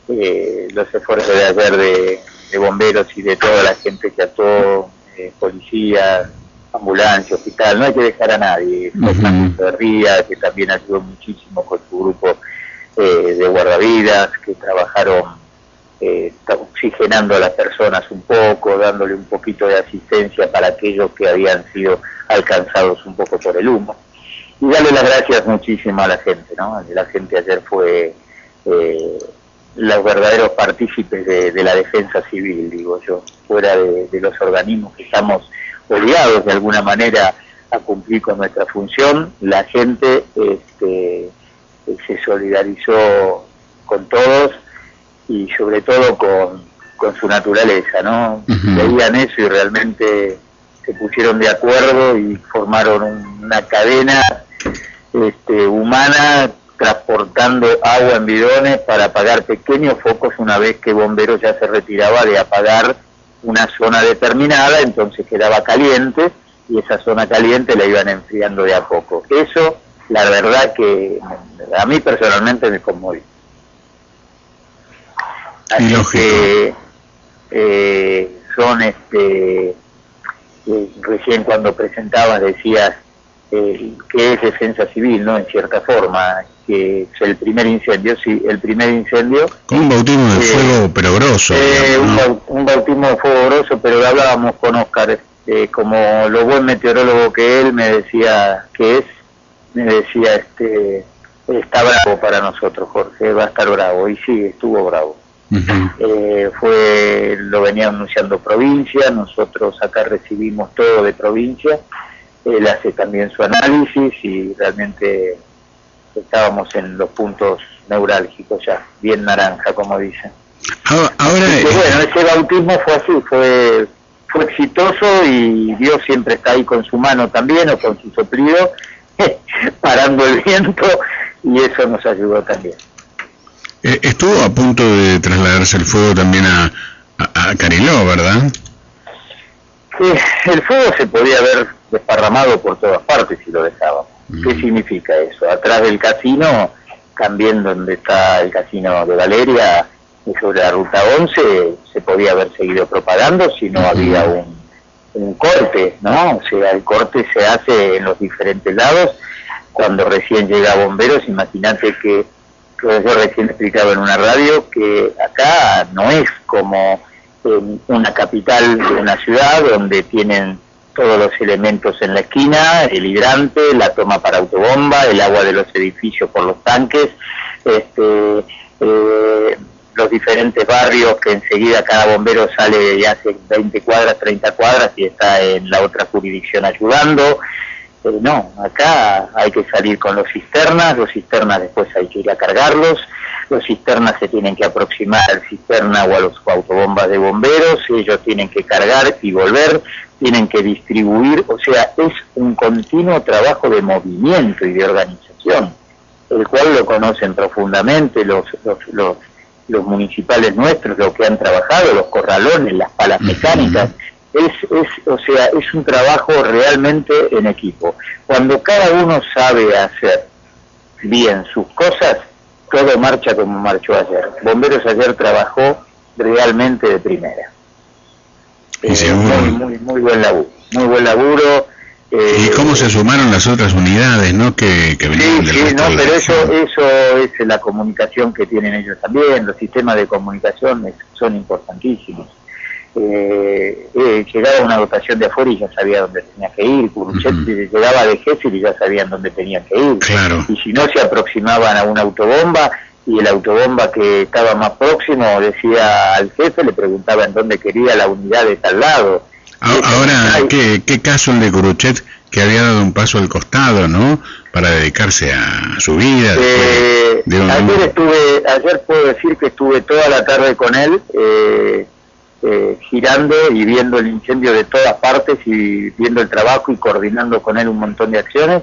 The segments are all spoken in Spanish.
los esfuerzos de ayer de bomberos y de toda la gente que actuó, policía, ambulancia, hospital, no hay que dejar a nadie. Fernando Ría, que también ayudó muchísimo con su grupo de guardavidas, que trabajaron oxigenando a las personas un poco, dándole un poquito de asistencia para aquellos que habían sido alcanzados un poco por el humo. Y darle las gracias muchísimo a la gente, ¿no? La gente ayer fue los verdaderos partícipes de la defensa civil, digo yo, fuera de los organismos que estamos obligados de alguna manera a cumplir con nuestra función. La gente se solidarizó con todos y sobre todo con su naturaleza, ¿no? Veían eso y realmente se pusieron de acuerdo y formaron una cadena humana, transportando agua en bidones para apagar pequeños focos una vez que bomberos ya se retiraba de apagar una zona determinada, entonces quedaba caliente y esa zona caliente la iban enfriando de a poco. Eso, la verdad que a mí personalmente me conmovió. Así que son recién cuando presentabas decías que es defensa civil, ¿no? En cierta forma, que es el primer incendio, sí, el primer incendio. Con un bautismo de fuego, pero grosso. ¿No? Un bautismo de fuego grosso, pero hablábamos con Oscar, como lo buen meteorólogo que él me decía está bravo para nosotros, Jorge, va a estar bravo, y sí, estuvo bravo. Lo venía anunciando provincia, nosotros acá recibimos todo de provincia, él hace también su análisis y realmente estábamos en los puntos neurálgicos ya, bien naranja como dicen. Ahora, bueno, ese bautismo fue así, fue exitoso y Dios siempre está ahí con su mano también o con su soplido, parando el viento, y eso nos ayudó también. Estuvo a punto de trasladarse el fuego también a Cariló, ¿verdad? El fuego se podía haber desparramado por todas partes si lo dejábamos. ¿Qué significa eso? Atrás del casino, también donde está el casino de Valeria, sobre la ruta 11, se podía haber seguido propagando si no había un corte, ¿no? O sea, el corte se hace en los diferentes lados. Cuando recién llega bomberos, imagínate que yo recién explicaba en una radio que acá no es como en una capital de una ciudad donde tienen todos los elementos en la esquina, el hidrante, la toma para autobomba, el agua de los edificios por los tanques, los diferentes barrios que enseguida cada bombero sale y hace 20 cuadras, 30 cuadras y está en la otra jurisdicción ayudando. No, acá hay que salir con los cisternas después hay que ir a cargarlos, los cisternas se tienen que aproximar al cisterna o a los autobombas de bomberos, ellos tienen que cargar y volver, tienen que distribuir, o sea, es un continuo trabajo de movimiento y de organización, el cual lo conocen profundamente los municipales nuestros, los que han trabajado, los corralones, las palas mecánicas. Es un trabajo realmente en equipo. Cuando cada uno sabe hacer bien sus cosas, todo marcha como marchó ayer. Bomberos ayer trabajó realmente de primera. Muy buen laburo. Muy buen laburo. ¿Y cómo se sumaron las otras unidades, no? Que venían del resto de la pero eso es la comunicación que tienen ellos también. Los sistemas de comunicación son importantísimos. Llegaba una dotación de afuera y ya sabía dónde tenía que ir. Curuchet llegaba de Gesell y ya sabían dónde tenían que ir. Claro. Y si no, se aproximaban a una autobomba y el autobomba que estaba más próximo decía al jefe, le preguntaba en dónde quería la unidad de tal lado. Ahora, ¿qué caso el de Curuchet, que había dado un paso al costado, ¿no? Para dedicarse a su vida. Ayer puedo decir que estuve toda la tarde con él, girando y viendo el incendio de todas partes y viendo el trabajo y coordinando con él un montón de acciones.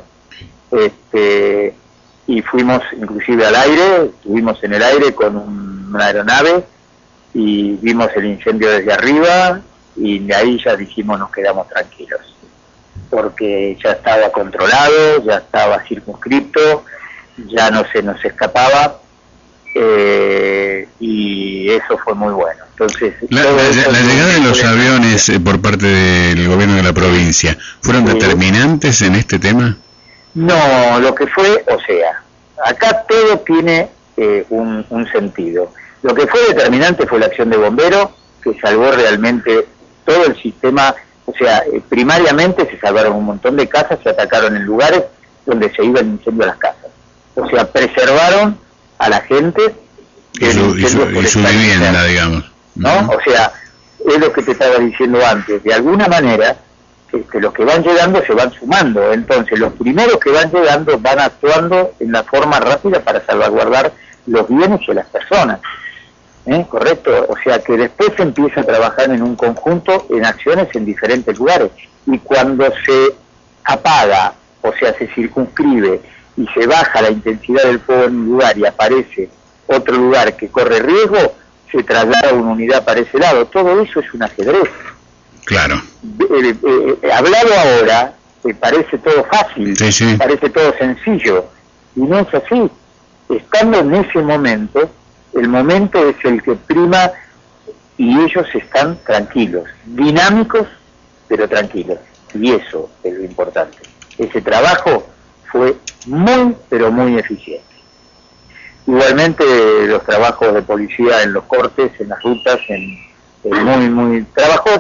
Y fuimos inclusive al aire, estuvimos en el aire con una aeronave y vimos el incendio desde arriba y de ahí ya dijimos nos quedamos tranquilos, porque ya estaba controlado, ya estaba circunscripto, ya no se nos escapaba, y eso fue muy bueno. Entonces, la llegada de los aviones por parte del gobierno de la provincia, ¿fueron determinantes en este tema? No, lo que fue, o sea, acá todo tiene un sentido. Lo que fue determinante fue la acción de bomberos, que salvó realmente todo el sistema. O sea, primariamente se salvaron un montón de casas, se atacaron en lugares donde se iba el incendio a las casas. O sea, preservaron a la gente y su vivienda, digamos. ¿No? O sea, es lo que te estaba diciendo antes. De alguna manera, los que van llegando se van sumando. Entonces, los primeros que van llegando van actuando en la forma rápida para salvaguardar los bienes y las personas. ¿Correcto? O sea que después se empieza a trabajar en un conjunto, en acciones en diferentes lugares, y cuando se apaga, o sea, se circunscribe y se baja la intensidad del fuego en un lugar y aparece otro lugar que corre riesgo, se traslada una unidad para ese lado. Todo eso es un ajedrez. Claro. Hablado ahora, parece todo fácil, sí. Parece todo sencillo, y no es así. Estando en ese momento, el momento es el que prima y ellos están tranquilos, dinámicos, pero tranquilos. Y eso es lo importante. Ese trabajo fue muy, pero muy eficiente. Igualmente los trabajos de policía en los cortes, en las rutas, trabajó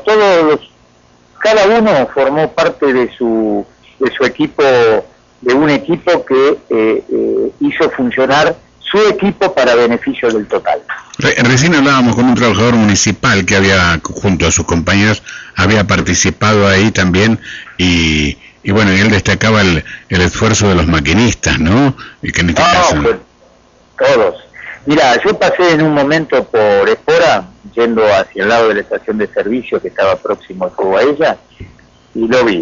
cada uno formó parte de su equipo, de un equipo que hizo funcionar su equipo para beneficio del total. Recién hablábamos con un trabajador municipal que había, junto a sus compañeros, había participado ahí también, y bueno, y él destacaba el esfuerzo de los maquinistas, ¿no? Y que en este caso... pues, todos. Mira, yo pasé en un momento por Espora, yendo hacia el lado de la estación de servicio que estaba próximo a ella, y lo vi.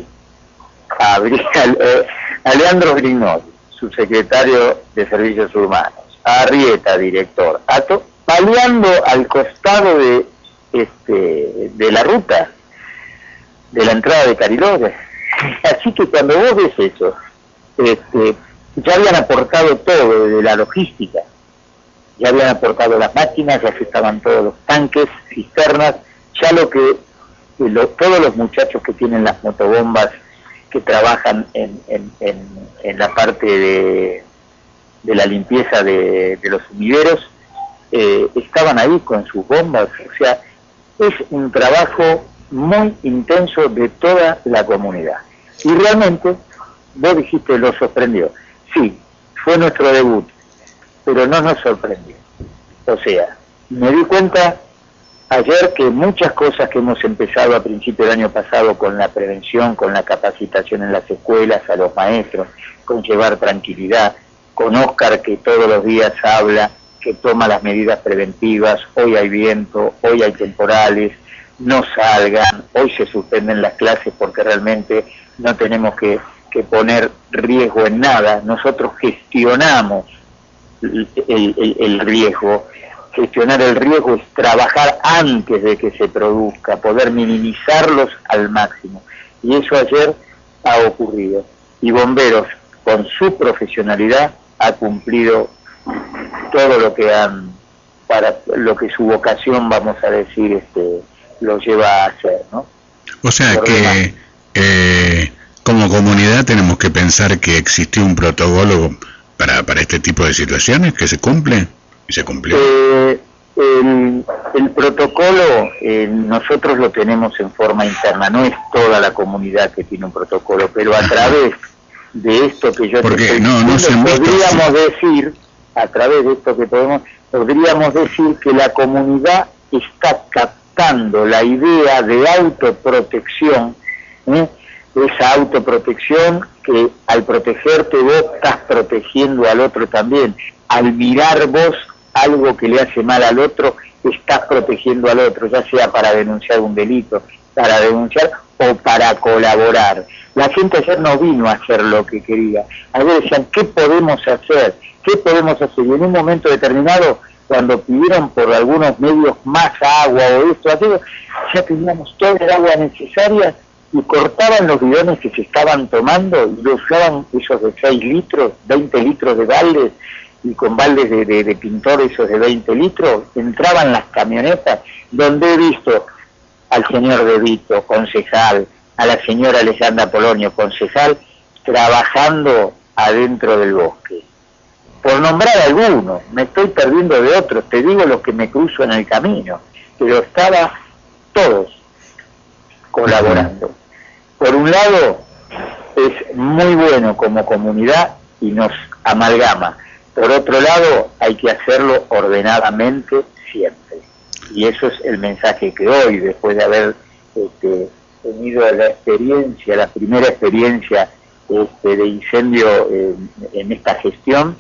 A Leandro Grignoli, subsecretario de Servicios Urbanos, a Arrieta, director, paleando al costado de la ruta, de la entrada de Cariló. Así que cuando vos ves eso, ya habían aportado todo, desde la logística, ya habían aportado las máquinas, ya estaban todos los tanques, cisternas, ya todos los muchachos que tienen las motobombas, que trabajan en la parte de la limpieza de los sumideros, estaban ahí con sus bombas. O sea, es un trabajo muy intenso de toda la comunidad. Y realmente, vos dijiste, lo sorprendió. Sí, fue nuestro debut, pero no nos sorprendió. O sea, me di cuenta ayer que muchas cosas que hemos empezado a principio del año pasado con la prevención, con la capacitación en las escuelas, a los maestros, con llevar tranquilidad, con Óscar que todos los días habla, que toma las medidas preventivas, hoy hay viento, hoy hay temporales, no salgan, hoy se suspenden las clases porque realmente no tenemos que poner riesgo en nada, nosotros gestionamos el riesgo. Gestionar el riesgo es trabajar antes de que se produzca, poder minimizarlos al máximo. Y eso ayer ha ocurrido. Y Bomberos, con su profesionalidad, ha cumplido todo lo que para lo que su vocación, vamos a decir, lo lleva a hacer, ¿no? O sea que como comunidad tenemos que pensar que existió un protocolo para este tipo de situaciones que se cumple. ¿Y se cumplió? El protocolo nosotros lo tenemos en forma interna, no es toda la comunidad que tiene un protocolo, pero a través de esto que yo podríamos decir, a través de esto que podríamos decir que la comunidad está captando la idea de autoprotección, esa autoprotección que al protegerte vos estás protegiendo al otro también, al mirar vos algo que le hace mal al otro, estás protegiendo al otro, ya sea para denunciar un delito, para denunciar o para colaborar. La gente ayer no vino a hacer lo que quería. Ayer decían, ¿qué podemos hacer? ¿Qué podemos hacer? Y en un momento determinado, cuando pidieron por algunos medios más agua o esto, aquello, ya teníamos toda el agua necesaria y cortaban los bidones que se estaban tomando y lo usaban esos de 6 litros, 20 litros de baldes, y con baldes de pintor esos de 20 litros, entraban las camionetas donde he visto al señor De Vito, concejal, a la señora Alejandra Polonio, concejal, trabajando adentro del bosque. Por nombrar algunos, me estoy perdiendo de otros, te digo los que me cruzo en el camino, pero estaba todos colaborando. Por un lado, es muy bueno como comunidad y nos amalgama. Por otro lado, hay que hacerlo ordenadamente siempre. Y eso es el mensaje que hoy, después de haber tenido la experiencia, la primera experiencia de incendio en esta gestión,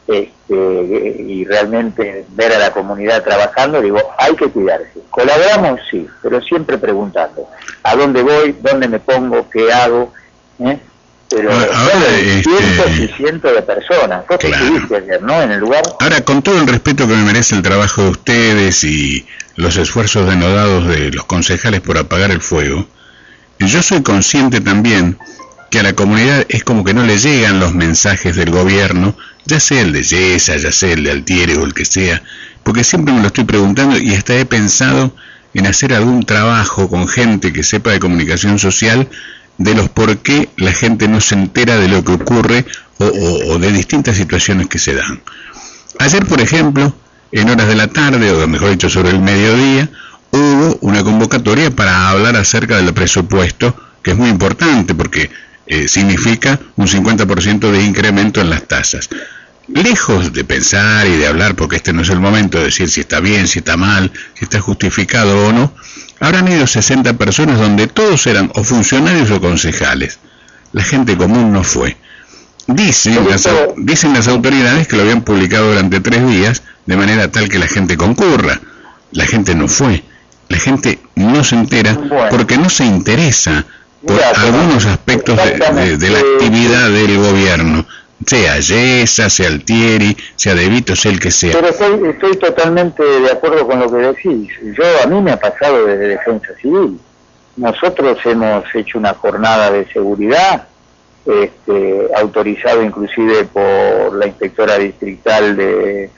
y realmente ver a la comunidad trabajando, digo, hay que cuidarse. Colaboramos, sí, pero siempre preguntando, ¿a dónde voy? ¿Dónde me pongo? ¿Qué hago? Pero cientos y cientos de personas. Vos estuviste ayer, ¿no? En el lugar. Ahora, con todo el respeto que me merece el trabajo de ustedes y los esfuerzos denodados de los concejales por apagar el fuego, yo soy consciente también que a la comunidad es como que no le llegan los mensajes del gobierno, ya sea el de Yesa, ya sea el de Altieri o el que sea, porque siempre me lo estoy preguntando y hasta he pensado en hacer algún trabajo con gente que sepa de comunicación social de los por qué la gente no se entera de lo que ocurre o de distintas situaciones que se dan. Ayer, por ejemplo, en horas de la tarde, o mejor dicho, sobre el mediodía, hubo una convocatoria para hablar acerca del presupuesto, que es muy importante porque significa un 50% de incremento en las tasas. Lejos de pensar y de hablar, porque este no es el momento de decir si está bien, si está mal, si está justificado o no, habrán ido 60 personas donde todos eran o funcionarios o concejales. La gente común no fue. Dicen las autoridades que lo habían publicado durante 3 días, de manera tal que la gente concurra. La gente no fue. La gente no se entera porque no se interesa por algunos aspectos de la actividad del gobierno, sea Yesa, sea Altieri, sea De Vito, sea el que sea. Pero estoy totalmente de acuerdo con lo que decís. A mí me ha pasado desde Defensa Civil. Nosotros hemos hecho una jornada de seguridad, autorizado inclusive por la inspectora distrital de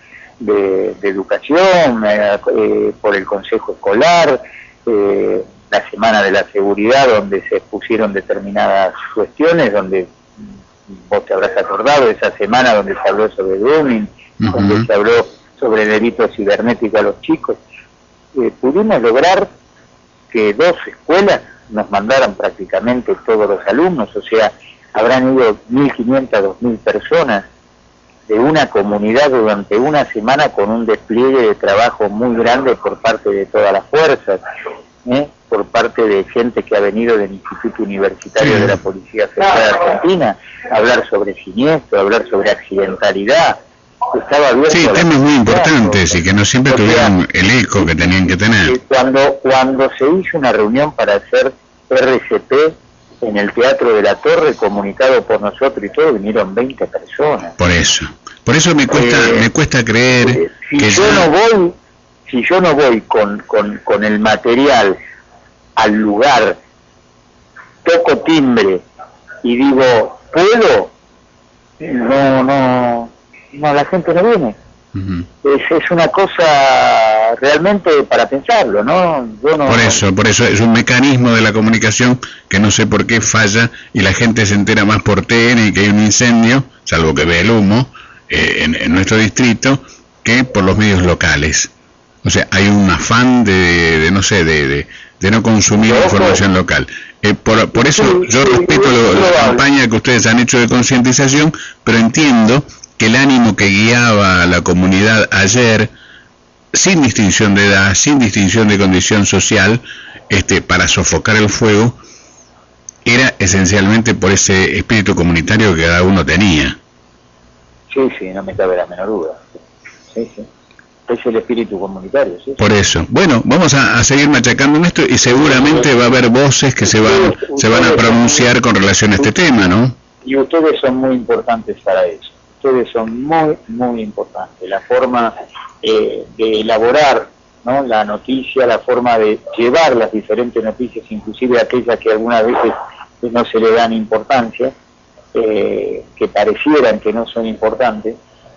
educación, por el consejo escolar, la semana de la seguridad donde se expusieron determinadas cuestiones, donde vos te habrás acordado, esa semana donde se habló sobre grooming, donde se habló sobre delitos cibernéticos a los chicos. Pudimos lograr que 2 escuelas nos mandaran prácticamente todos los alumnos, o sea, habrán ido 1.500 a 2.000 personas de una comunidad durante una semana con un despliegue de trabajo muy grande por parte de todas las fuerzas, por parte de gente que ha venido del Instituto Universitario de la Policía Federal Argentina, hablar sobre siniestro, hablar sobre accidentalidad. Estaba abierto temas muy importantes y que no siempre tuvieron el eco que tenían que tener. Cuando se hizo una reunión para hacer RCP en el Teatro de la Torre, comunicado por nosotros y todo, vinieron 20 personas. Por eso me cuesta creer que si yo no voy con el material al lugar, toco timbre y digo, ¿puedo? No, la gente no viene. Es una cosa realmente para pensarlo, ¿no? Por eso es un mecanismo de la comunicación que no sé por qué falla y la gente se entera más por TN y que hay un incendio, salvo que ve el humo en nuestro distrito, que por los medios locales. O sea, hay un afán de no consumir información local. Por eso yo respeto la campaña que ustedes han hecho de concientización, pero entiendo que el ánimo que guiaba a la comunidad ayer, sin distinción de edad, sin distinción de condición social, para sofocar el fuego, era esencialmente por ese espíritu comunitario que cada uno tenía. Sí, no me cabe la menor duda. Sí. Es el espíritu comunitario, ¿sí? Por eso. Bueno, vamos a seguir machacando en esto y seguramente va a haber voces que se van a pronunciar con relación a este tema, ¿no? Y ustedes son muy importantes para eso. Ustedes son muy, muy importantes. La forma de elaborar, ¿no?, la noticia, la forma de llevar las diferentes noticias, inclusive aquellas que algunas veces no se le dan importancia, que parecieran que no son importantes,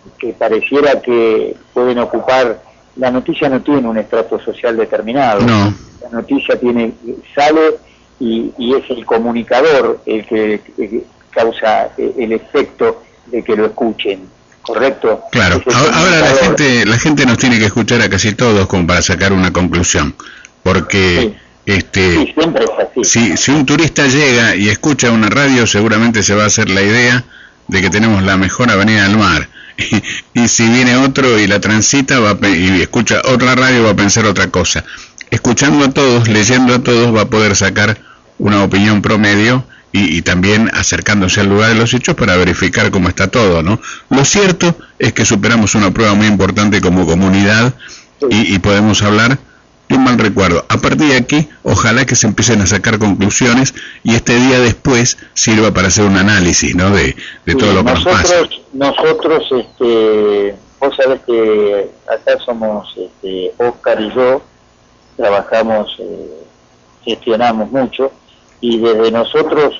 que pareciera que pueden ocupar. La noticia no tiene un estrato social determinado. No. La noticia sale y es el comunicador el que causa el efecto de que lo escuchen, ¿correcto? Claro. Ahora la gente nos tiene que escuchar a casi todos como para sacar una conclusión, porque sí, siempre es así. Si un turista llega y escucha una radio, seguramente se va a hacer la idea de que tenemos la mejor avenida del mar. Y si viene otro y la transita y escucha otra radio, va a pensar otra cosa. Escuchando a todos, leyendo a todos, va a poder sacar una opinión promedio y también acercándose al lugar de los hechos para verificar cómo está todo, ¿no? Lo cierto es que superamos una prueba muy importante como comunidad y podemos hablar de un mal recuerdo. A partir de aquí, ojalá que se empiecen a sacar conclusiones y este día después sirva para hacer un análisis, ¿no? De todo lo que nos pasa. Nosotros, vos sabés que acá somos, Oscar y yo, trabajamos, gestionamos mucho, y desde nosotros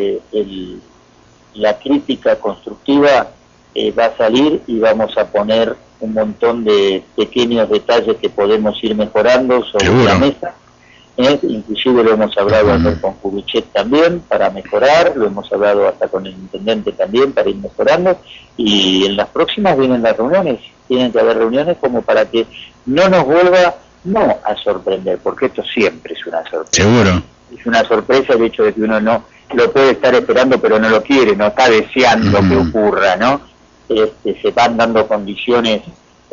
la crítica constructiva va a salir y vamos a poner un montón de pequeños detalles que podemos ir mejorando sobre la mesa. Inclusive lo hemos hablado acá con Kubitschek también para mejorar, lo hemos hablado hasta con el intendente también para ir mejorando, y en las próximas vienen las reuniones, tienen que haber reuniones como para que no nos vuelva a sorprender, porque esto siempre es una sorpresa. Seguro. Es una sorpresa el hecho de que uno no lo puede estar esperando pero no lo quiere, no está deseando que ocurra, ¿no? Se van dando condiciones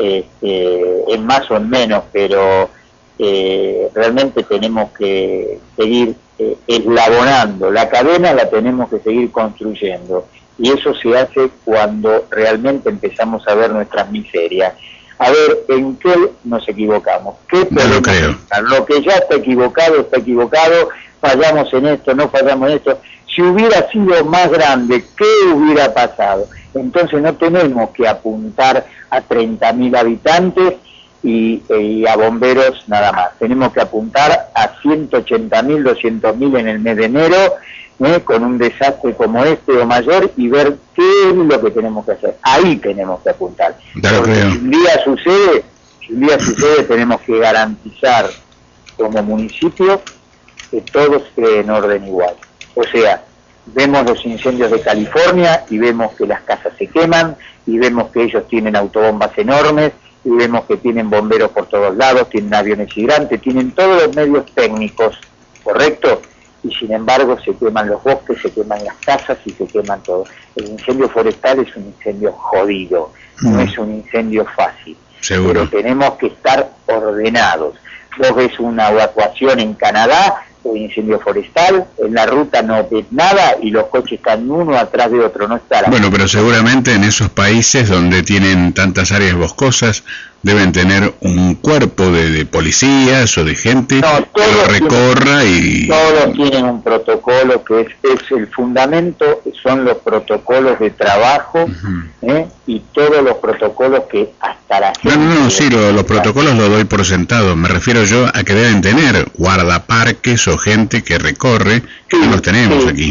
en más o en menos, pero realmente tenemos que seguir eslabonando, la cadena la tenemos que seguir construyendo, y eso se hace cuando realmente empezamos a ver nuestras miserias, a ver en qué nos equivocamos, qué podemos hacer. Lo que ya está equivocado, fallamos en esto, no fallamos en esto. Si hubiera sido más grande, ¿qué hubiera pasado? Entonces no tenemos que apuntar a 30.000 habitantes y a bomberos nada más. Tenemos que apuntar a 180.000, 200.000 en el mes de enero, con un desastre como este o mayor, y ver qué es lo que tenemos que hacer. Ahí tenemos que apuntar. Porque si un día sucede, tenemos que garantizar como municipio que todo esté en orden igual. O sea, vemos los incendios de California y vemos que las casas se queman, y vemos que ellos tienen autobombas enormes, y vemos que tienen bomberos por todos lados, tienen aviones gigantes, tienen todos los medios técnicos, ¿correcto? Y sin embargo se queman los bosques, se queman las casas y se queman todo. El incendio forestal es un incendio jodido, no es un incendio fácil. Seguro. Pero tenemos que estar ordenados. Vos ves una evacuación en Canadá, un incendio forestal, en la ruta no ves nada y los coches están uno atrás de otro, no está la... Bueno, pero seguramente en esos países donde tienen tantas áreas boscosas deben tener un cuerpo de policías o de gente que lo recorra y... Todos tienen un protocolo que es el fundamento, son los protocolos de trabajo, y todos los protocolos que hasta la gente... No, sí, los protocolos los doy por sentado, me refiero yo a que deben tener guardaparques o gente que recorre, que no los tenemos aquí.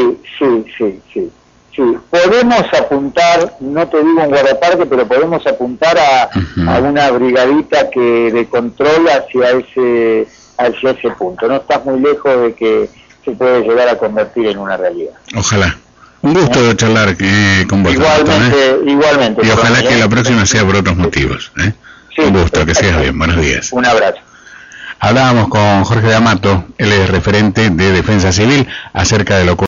Sí, podemos apuntar, no te digo un guardaparque, pero podemos apuntar a una brigadita de control hacia ese punto. No estás muy lejos de que se puede llegar a convertir en una realidad. Ojalá. Un gusto charlar con vos. Igualmente. Y ojalá que la próxima sea por otros motivos. Sí, un gusto, que sigas bien. Buenos días. Un abrazo. Hablábamos con Jorge D'Amato, él es referente de Defensa Civil, acerca de lo